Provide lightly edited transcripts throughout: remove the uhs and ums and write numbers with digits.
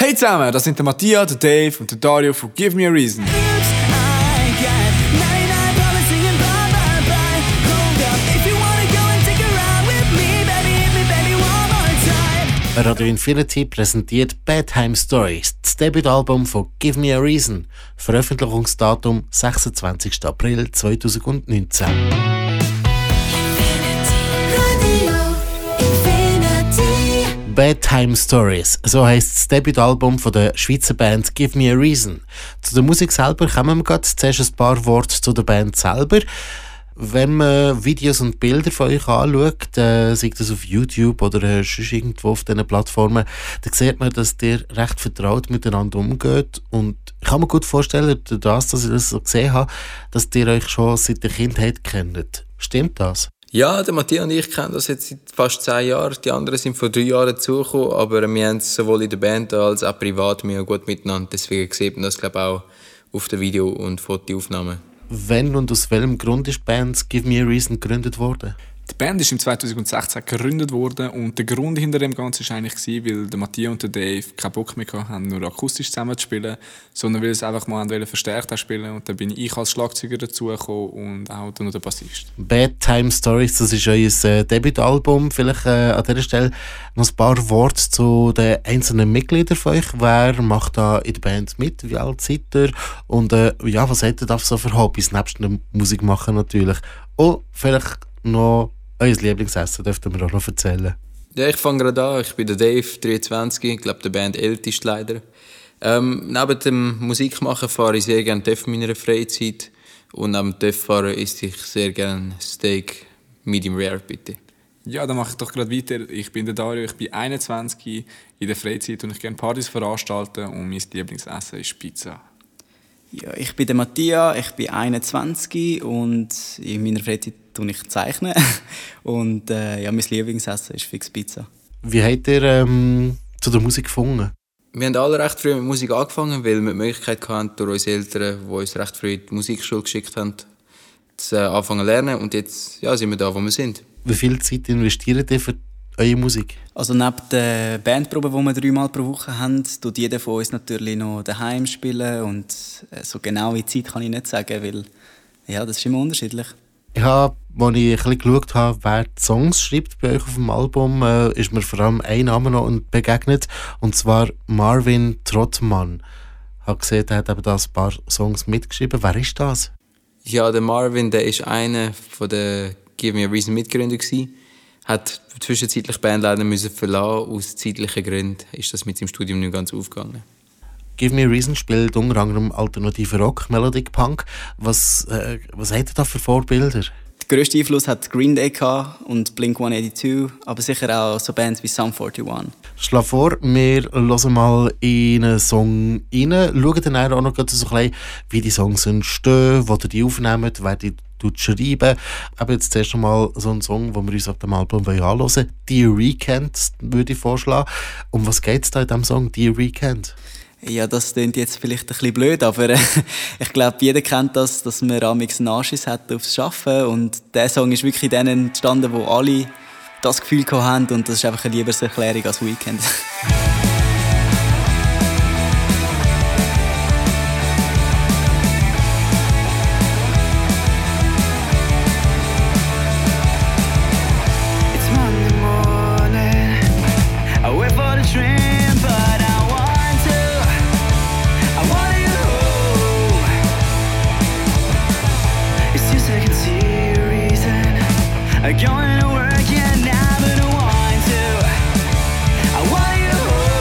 Hey zusammen, das sind der Matthias, der Dave und der Dario von Give Me a Reason. Radio Infinity präsentiert Bedtime Stories, das Debütalbum von Give Me a Reason. Veröffentlichungsdatum 26. April 2019. Bedtime Stories, so heisst das Debütalbum von der Schweizer Band Give Me a Reason. Zu der Musik selber kommen wir gerade. Zuerst ein paar Worte zu der Band selber. Wenn man Videos und Bilder von euch anschaut, sei das auf YouTube oder sonst irgendwo auf diesen Plattformen, dann sieht man, dass ihr recht vertraut miteinander umgeht. Und ich kann mir gut vorstellen, dass ich das so gesehen habe, dass ihr euch schon seit der Kindheit kennt. Stimmt das? Ja, der Matthias und ich kennen das jetzt seit fast 10 Jahren. Die anderen sind vor 3 Jahren dazugekommen, aber wir haben es sowohl in der Band als auch privat gut miteinander. Deswegen sieht man das, glaube ich, auch auf den Video- und Fotoaufnahmen. Wann und aus welchem Grund ist die Band Give Me a Reason gegründet worden? Die Band ist im 2016 gegründet worden und der Grund hinter dem Ganzen war eigentlich, weil der Matthias und der Dave keinen Bock mehr hatten, nur akustisch zusammen zu spielen, sondern weil sie einfach mal verstärkt spielen wollten. Und dann bin ich als Schlagzeuger dazugekommen und auch noch der Bassist. Bedtime Stories, das ist euer Debütalbum. Vielleicht an dieser Stelle noch ein paar Worte zu den einzelnen Mitgliedern von euch. Wer macht da in der Band mit? Wie alt seid ihr? Und was habt ihr da so für Hobbys, nebst dem Musik machen natürlich? Und vielleicht noch euer Lieblingsessen, dürft ihr mir auch noch erzählen. Ja, ich fange gerade an. Ich bin der Dave, 23, ich glaube der Band ältest leider. Neben dem Musikmachen fahre ich sehr gerne TÜV in meiner Freizeit. Und neben dem TÜV fahren esse ich sehr gerne Steak Medium Rare, bitte. Ja, dann mache ich doch gerade weiter. Ich bin der Dario, ich bin 21 in der Freizeit und ich gerne Partys veranstalten und mein Lieblingsessen ist Pizza. Ja, ich bin der Matthias, ich bin 21 und in meiner Freizeit zeichne ich. Und mein Lieblingsessen ist fix Pizza. Wie habt ihr zu der Musik gefunden? Wir haben alle recht früh mit Musik angefangen, weil wir die Möglichkeit hatten, durch unsere Eltern, die uns recht früh in die Musikschule geschickt haben, zu anfangen zu lernen. Und jetzt sind wir da, wo wir sind. Wie viel Zeit investiert ihr für eure Musik? Also neben der Bandprobe, die wir 3-mal pro Woche haben, tut jeder von uns natürlich noch daheim spielen. Und so genaue Zeit kann ich nicht sagen, weil das ist immer unterschiedlich. Ich habe, als ich ein bisschen geschaut habe, wer die Songs schreibt bei euch auf dem Album, ist mir vor allem ein Name noch begegnet, und zwar Marvin Trottmann. Ich habe gesehen, er hat eben da ein paar Songs mitgeschrieben. Wer ist das? Ja, der Marvin, der ist einer von der Give Me a Reason Mitgründer gewesen. Hat zwischenzeitlich die Band leider verlassen. Aus zeitlichen Gründen ist das mit seinem Studium nicht ganz aufgegangen. Give Me a Reason spielt unter anderem alternativen Rock, Melodic Punk. Was habt ihr da für Vorbilder? Der grösste Einfluss hat Green Day und Blink-182, aber sicher auch so Bands wie Sum 41. Schlag vor, wir hören mal in einen Song rein. Schauen dann auch noch so ein bisschen, wie die Songs entstehen, wo ihr die aufnehmt, wer die schreiben. Aber jetzt zuerst einmal so einen Song, den wir uns auf dem Album anhören wollen. «Dear Weekend» würde ich vorschlagen. Um was geht es da in diesem Song «Dear Weekend»? Ja, das klingt jetzt vielleicht ein bisschen blöd, aber ich glaube, jeder kennt das, dass man amigs einen Anschiss hat aufs Arbeiten. Und dieser Song ist wirklich dann entstanden, wo alle das Gefühl haben, und das ist einfach eine Liebeserklärung als Weekend. Going to work, yeah, now, but I want to. I want you.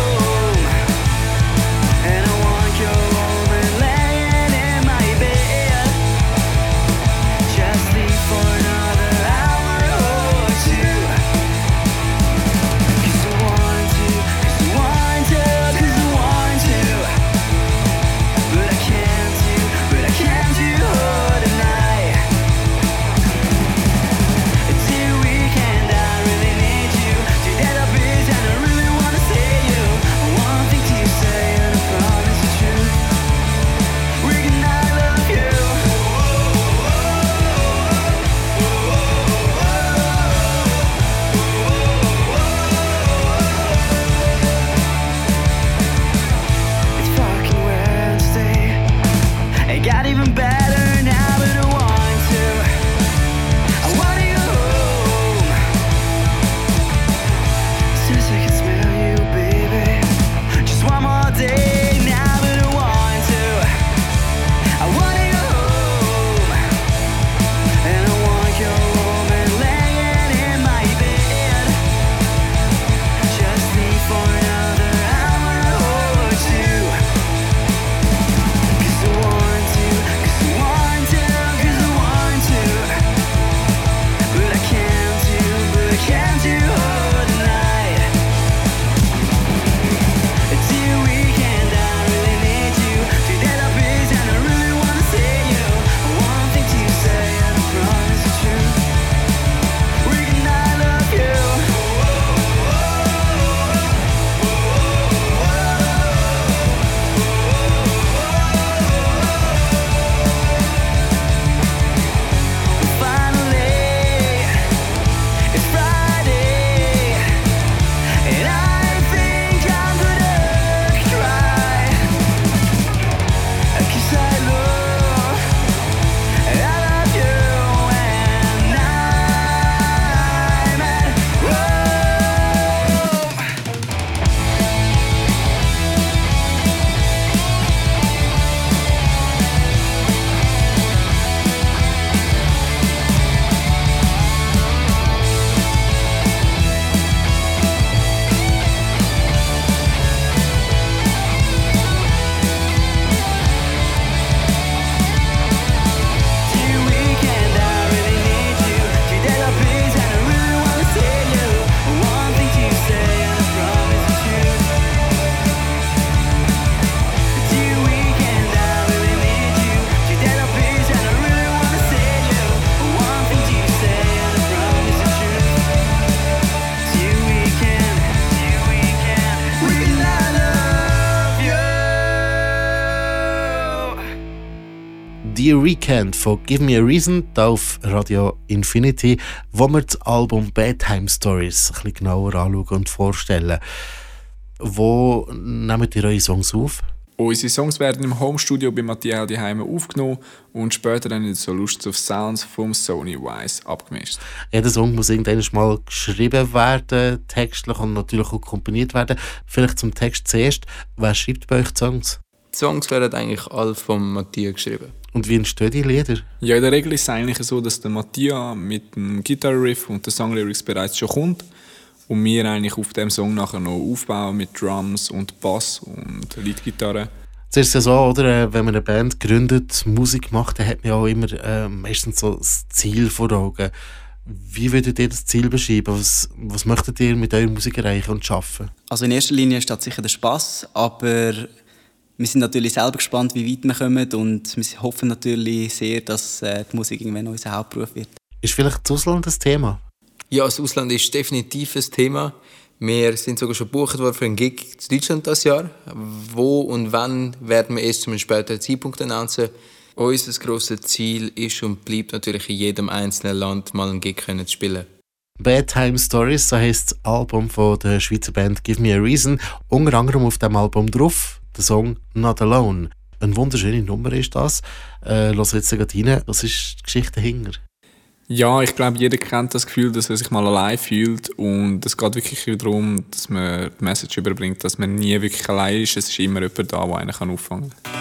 «Dear Weekend» von «Give Me a Reason» hier auf Radio Infinity, wo wir das Album «Bedtime Stories» ein bisschen genauer anschauen und vorstellen. Wo nehmt ihr eure Songs auf? Unsere Songs werden im Homestudio bei Matthias daheim aufgenommen und später dann in den Solutions of Sounds vom Sony Wise abgemischt. Jeder Song muss irgendwann mal geschrieben werden, textlich und natürlich auch komponiert werden. Vielleicht zum Text zuerst. Wer schreibt bei euch die Songs? Die Songs werden eigentlich alle von Matthias geschrieben. Und wie entstehen die Lieder? Ja, in der Regel ist es eigentlich so, dass der Matthias mit dem Gitarre-Riff und den Songlyrics bereits schon kommt und wir eigentlich auf dem Song nachher noch aufbauen mit Drums und Bass und Leadgitarre. Es ist ja so, oder, wenn man eine Band gründet, Musik macht, dann hat man ja auch immer meistens so das Ziel vor Augen. Wie würdet ihr das Ziel beschreiben? Was möchtet ihr mit eurer Musik erreichen und schaffen? Also in erster Linie steht sicher der Spass, aber wir sind natürlich selber gespannt, wie weit wir kommen und wir hoffen natürlich sehr, dass die Musik irgendwann unser Hauptberuf wird. Ist vielleicht das Ausland das Thema? Ja, das Ausland ist definitiv ein Thema. Wir sind sogar schon gebucht worden für einen Gig in Deutschland dieses Jahr. Wo und wann werden wir erst zu einem späteren Zeitpunkt announcen. Unser grosses Ziel ist und bleibt natürlich in jedem einzelnen Land mal einen Gig zu spielen. «Bedtime Stories», so heisst das Album von der Schweizer Band «Give Me a Reason». Unter anderem auf diesem Album drauf der Song «Not Alone». Eine wunderschöne Nummer ist das. Lass jetzt gerade rein. Was ist die Geschichte dahinter? Ja, ich glaube, jeder kennt das Gefühl, dass er sich mal allein fühlt und es geht wirklich darum, dass man die Message überbringt, dass man nie wirklich allein ist. Es ist immer jemand da, der einen auffangen kann.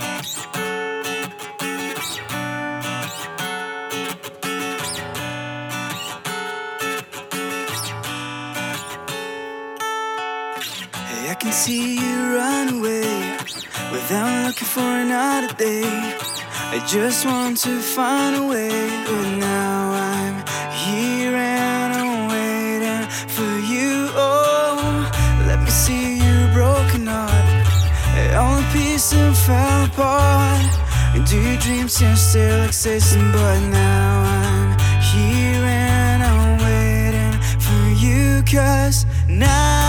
Hey, I can see you run away without looking for another day. I just want to find a way, but now I'm here and I'm waiting for you. Oh, let me see you broken heart. All the pieces fell apart. Do your dreams still existing? But now I'm here and I'm waiting for you. 'Cause now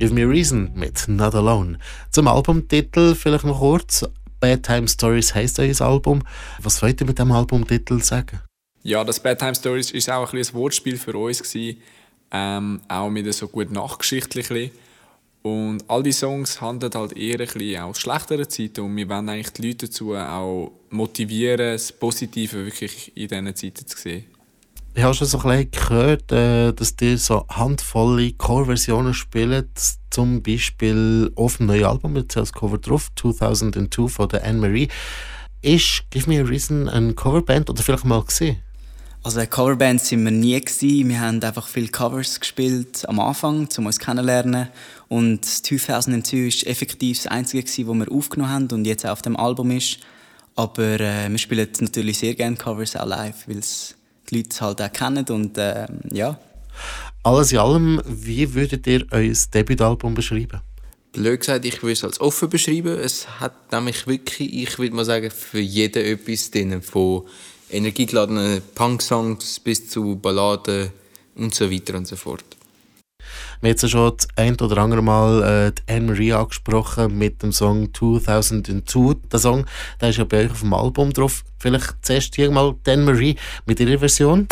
Give Me a Reason mit Not Alone. Zum Albumtitel vielleicht noch kurz. Bad Time Stories heisst euer Album. Was wollt ihr mit dem Albumtitel sagen? Ja, das Bad Time Stories ist auch ein Wortspiel für uns gewesen. Auch mit so gut nachgeschichtlich. Und all die Songs handeln halt eher ein bisschen aus schlechteren Zeiten und wir wollen eigentlich die Leute dazu auch motivieren, das Positive wirklich in diesen Zeiten zu sehen. Ich habe schon so ein bisschen gehört, dass die so handvolle Coverversionen spielen, zum Beispiel auf dem neuen Album mit als Cover drauf, 2002 von der Anne-Marie. Ist Give Me a Reason eine Coverband oder vielleicht mal gesehen? Also eine Coverband sind wir nie gewesen. Wir haben einfach viele Covers gespielt am Anfang, um uns kennenzulernen. Und 2002 war effektiv das Einzige, das wir aufgenommen haben und jetzt auch auf dem Album ist. Aber wir spielen natürlich sehr gerne Covers auch live, weil es die Leute halt auch kennen und ja. Alles in allem, wie würdet ihr euer Debütalbum beschreiben? Blöd gesagt, ich würde es als offen beschreiben. Es hat nämlich wirklich, ich würde mal sagen, für jeden etwas drin, von energiegeladenen Punk-Songs bis zu Balladen und so weiter und so fort. Wir haben jetzt schon das ein oder andere Mal die Anne-Marie angesprochen mit dem Song 2002. Der Song, der ist ja bei euch auf dem Album drauf. Vielleicht zuerst hier mal die Anne-Marie mit ihrer Version.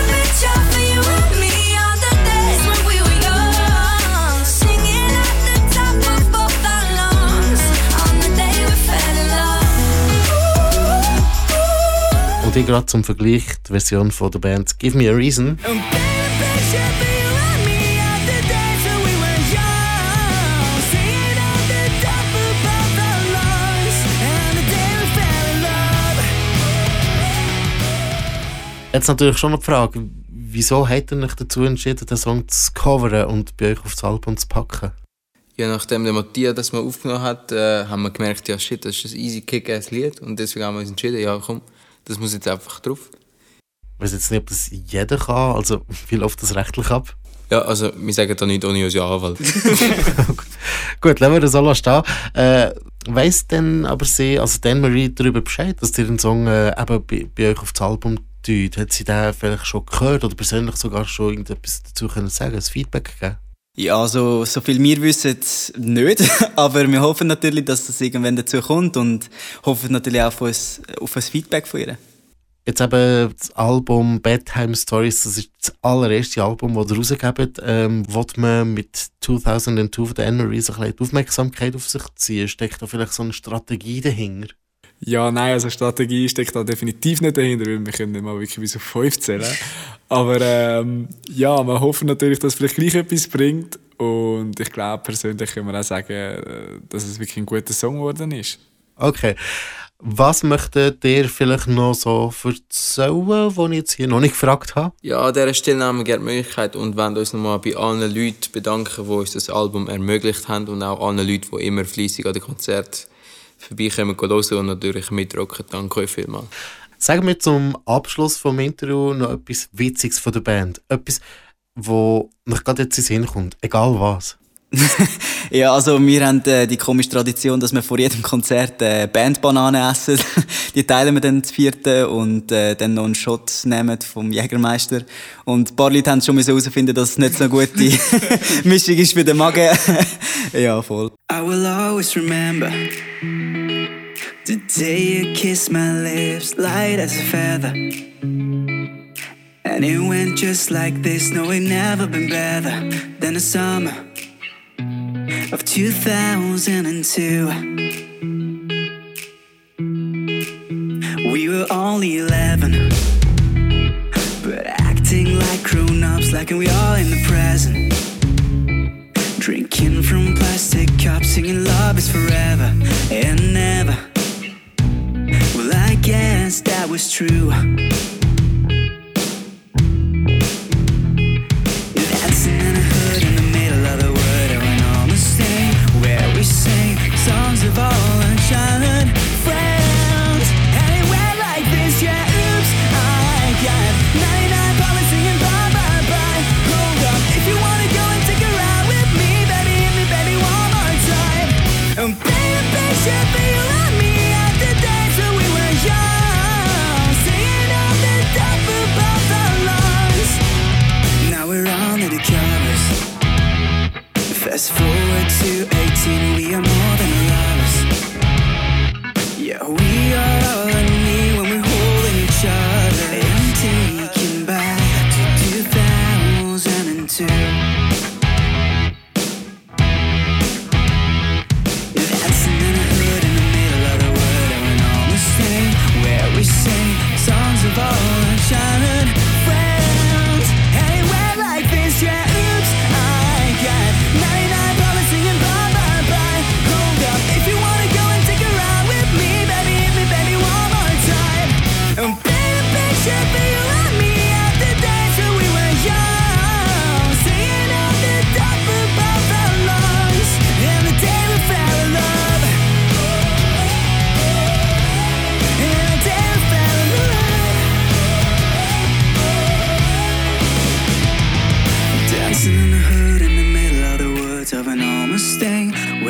Und hier gerade zum Vergleich die Version von der Band Give Me a Reason. Jetzt natürlich schon noch die Frage, wieso habt ihr euch dazu entschieden, den Song zu covern und bei euch aufs Album zu packen? Ja, nachdem der Matthias das mal aufgenommen hat, haben wir gemerkt, ja shit, das ist ein easy Kick-Ass-Lied und deswegen haben wir uns entschieden, ja komm, das muss jetzt einfach drauf. Ich weiß jetzt nicht, ob das jeder kann, also wie läuft das rechtlich ab? Ja, also wir sagen da nicht ohne unseren Anwalt. Gut, lassen wir das alles stehen. Weiss denn aber sie, also die Anne-Marie, darüber Bescheid, dass ihr den Song eben bei euch auf das Album tut? Hat sie den vielleicht schon gehört oder persönlich sogar schon irgendetwas dazu können sagen, ein Feedback gegeben? Ja, also so viel wir wissen nicht, aber wir hoffen natürlich, dass das irgendwann dazu kommt und hoffen natürlich auch auf ein Feedback von ihr. Jetzt eben das Album Bad Time Stories, das ist das allererste Album, das ihr rausgebt. Will man mit 2002 von der Anne-Marie so ein bisschen die Aufmerksamkeit auf sich ziehen? Steckt da vielleicht so eine Strategie dahinter? Ja, nein, also Strategie steckt da definitiv nicht dahinter, weil wir können nicht mal wirklich bis auf 5 zählen. Aber ja, wir hoffen natürlich, dass es vielleicht gleich etwas bringt. Und ich glaube, persönlich können wir auch sagen, dass es wirklich ein guter Song geworden ist. Okay. Was möchtet ihr vielleicht noch so erzählen, was ich jetzt hier noch nicht gefragt habe? Ja, an dieser Stelle haben wir gerne die Möglichkeit und wollen uns nochmal bei allen Leuten bedanken, die uns das Album ermöglicht haben und auch allen Leuten, die immer fleissig an den Konzerten vorbeikommen, hören und natürlich mitrocken. Danke euch vielmals. Sagen wir zum Abschluss des Interviews noch etwas Witziges von der Band. Etwas, wo noch gerade jetzt in den Sinn kommt, egal was. Ja, also wir haben die komische Tradition, dass wir vor jedem Konzert Bandbananen essen. Die teilen wir dann zu vierten und dann noch einen Shot nehmen vom Jägermeister. Und ein paar Leute haben schon herausfinden, dass es nicht so eine gute Mischung ist für den Magen. Ja, voll. I will always remember the day you kissed my lips, light as a feather. And it went just like this, no, it never been better than the summer of 2002. We were only 11, but acting like grown-ups, like we are in the present. Drinking from plastic cups, singing love is forever and never. Well, I guess that was true. Dancing in a hood in the middle of the wood, and we're on the stage where we sing songs of all our childhood friends. And it went like this, yeah, oops, I got 99 problems singing bye, bye, bye. Hold up, if you wanna go and take a ride with me, baby, hit me, baby, one more time. And baby, should be you and me at the dance when we were young, singing all the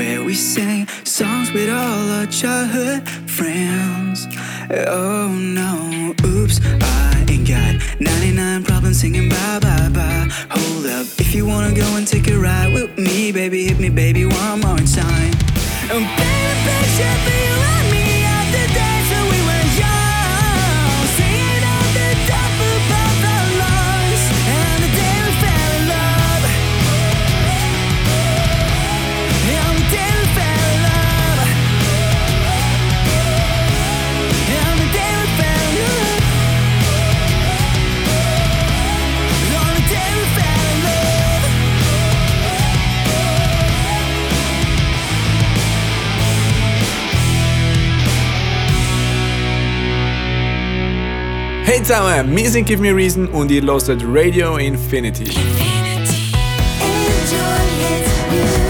where we sang songs with all our childhood friends. Oh no, oops, I ain't got 99 problems singing bye bye bye. Hold up, if you wanna go and take a ride with me, baby, hit me baby one more time. And paint a picture for you and me of the days when we were young, singing at the top of both our lungs, and the day we fell in love, and the day we fell in love, and the day we fell in love, on the day we fell in love. Hey zusammen, wir sind Give Me a Reason und ihr hört Radio Infinity. Enjoy it.